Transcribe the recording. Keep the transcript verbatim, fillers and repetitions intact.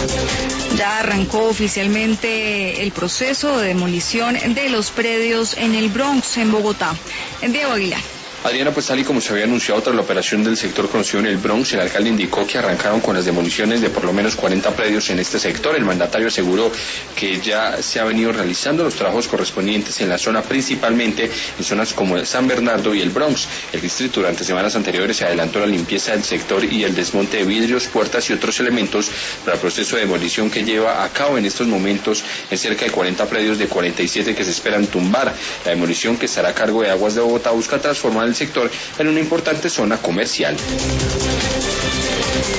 Ya arrancó oficialmente el proceso de demolición de los predios en el Bronx, en Bogotá. En Diego Aguilar. Adriana, pues tal y como se había anunciado tras la operación del sector conocido en el Bronx, el alcalde indicó que arrancaron con las demoliciones de por lo menos cuarenta predios en este sector. El mandatario aseguró que ya se han venido realizando los trabajos correspondientes en la zona, principalmente en zonas como San Bernardo y el Bronx. El distrito durante semanas anteriores se adelantó la limpieza del sector y el desmonte de vidrios, puertas y otros elementos para el proceso de demolición que lleva a cabo en estos momentos en cerca de cuarenta predios de cuarenta y siete que se esperan tumbar. La demolición, que estará a cargo de Aguas de Bogotá, busca transformar el sector en una importante zona comercial.